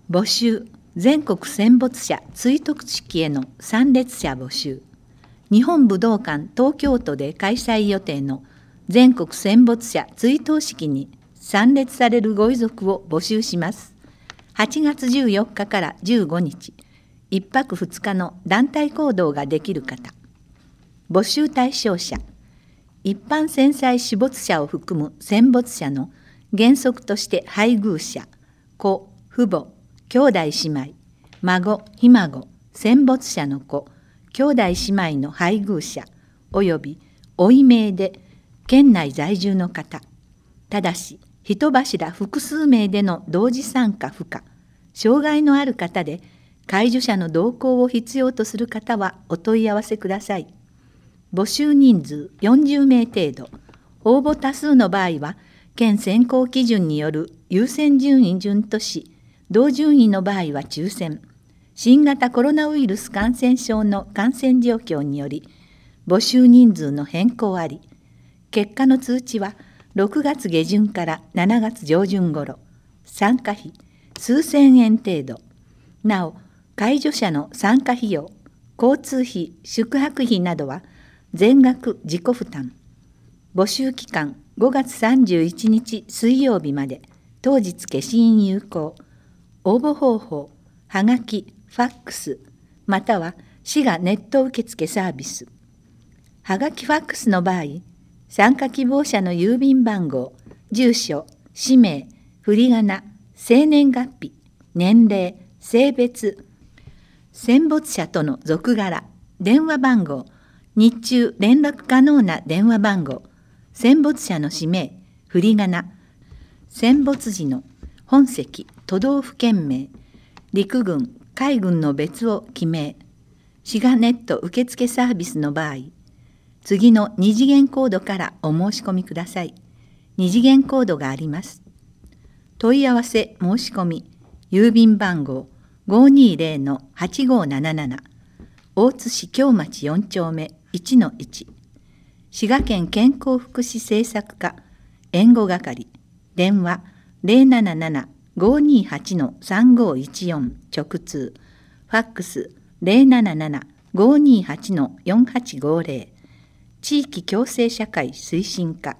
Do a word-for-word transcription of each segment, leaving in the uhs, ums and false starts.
募集、全国戦没者追悼式への参列者募集。日本武道館東京都で開催予定の全国戦没者追悼式に参列されるご遺族を募集します。はちがつじゅうよっかからじゅうごにち、いっぱくふつかの団体行動ができる方。募集対象者、一般戦災死没者を含む戦没者の原則として配偶者、子、父母、兄弟姉妹、孫、ひ孫、戦没者の子、兄弟姉妹の配偶者、およびおい名で県内在住の方。ただし、一柱複数名での同時参加不可。障害のある方で、介助者の同行を必要とする方はお問い合わせください。募集人数よんじゅうめい程度。応募多数の場合は、県選考基準による優先順位順とし、同順位の場合は抽選。新型コロナウイルス感染症の感染状況により、募集人数の変更あり、結果の通知はろくがつげじゅんからしちがつじょうじゅん頃、参加費数千円程度。なお、介助者の参加費用、交通費、宿泊費などは全額自己負担。募集期間ごがつさんじゅういちにち水曜日まで、当日消印有効。応募方法、はがき、ファックス、または市がネット受付サービス。はがきファックスの場合、参加希望者の郵便番号、住所、氏名、振り仮名、生年月日、年齢、性別、戦没者との続柄、電話番号、日中連絡可能な電話番号、戦没者の氏名、振り仮名、戦没時の本籍、都道府県名、陸軍、海軍の別を記名。市がネット受付サービスの場合、次の二次元コードからお申し込みください。二次元コードがあります。問い合わせ申し込み、郵便番号 ごーにーぜろのはちごーなななな、大津市京町よんちょうめ いちのいち、滋賀県健康福祉政策課援護係、電話 ゼロなななな ごーにーはち さんごーいちよん 直通、ファックス ゼロなななな ごーにーはち よんはちごーぜろ、地域共生社会推進課、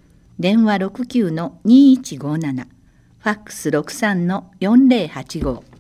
電話 ろくきゅうのにーいちごーなな、ファックス ろくさんのよんぜろはちごー。